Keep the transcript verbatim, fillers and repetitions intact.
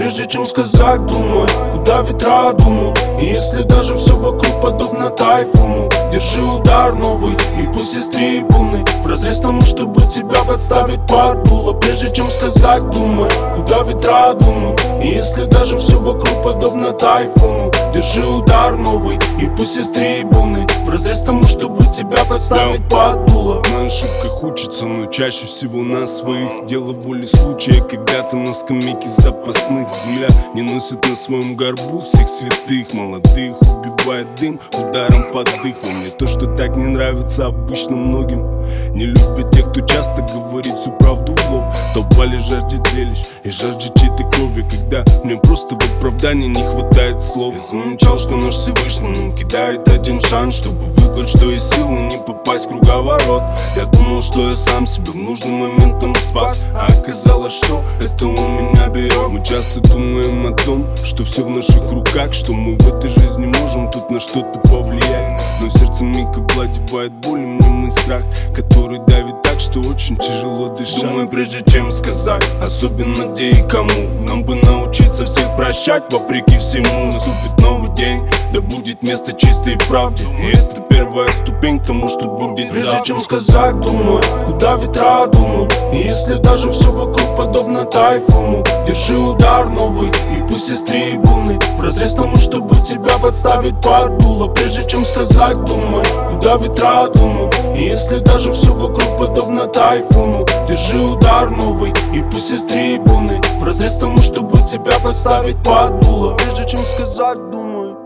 прежде чем сказать, думай, куда ветра дунут. И если даже все вокруг подобно тайфуну, держи удар новый, и пусть есть трибуны вразрез тому, чтобы тебя подставить под дуло. Прежде чем сказать, думай, куда ветра дунут. И если даже все вокруг подобно тайфуну, держи удар новый, и пусть есть трибуны вразрез тому, чтобы тебя подставить под дуло. На ошибках учатся, но чаще всего на своих. Дело воли случая, когда ты на скамейке запасных. Земля не носит на своем горбу всех святых. Молодых убивает дым ударом под дых. Во мне то, что так не нравится обычно многим. Не любят тех, кто часто говорит всю правду в лоб. Толпа лишь жаждет зрелищ и жаждет чьей-то крови, когда мне просто в оправдании не хватает слов. Я замечал, что наш Всевышний нам кидает один шанс, чтобы выплыть, что есть силы, не попасть в круговорот. Я думал, что я сам себя в нужным моментом спас, а оказалось, что это он меня берет. Мы часто думаем о том, что все в наших руках, что мы в этой жизни можем тут на что-то повлиять. Но сердце миг овладевает боль, мнимый страх, который давит так, что очень тяжело дышать. Думаю, прежде чем сказать, особенно где и кому, нам бы научиться всех прощать, вопреки всему. Наступит новый день, да будет место чистой правде, и это первая ступень к тому, что будет завтра. Прежде чем сказать, думай, куда ветра дунут. И если даже все вокруг подобно тайфуну, держи удар новый, и пусть есть трибуны вразрез тому, чтобы тебя подставить под дуло. Прежде чем сказать, думай, куда ветра дунут. И если даже все вокруг подобно тайфуну, держи удар новый, и пусть есть трибуны вразрез тому, чтобы тебя подставить под дуло. Прежде чем сказать, думай.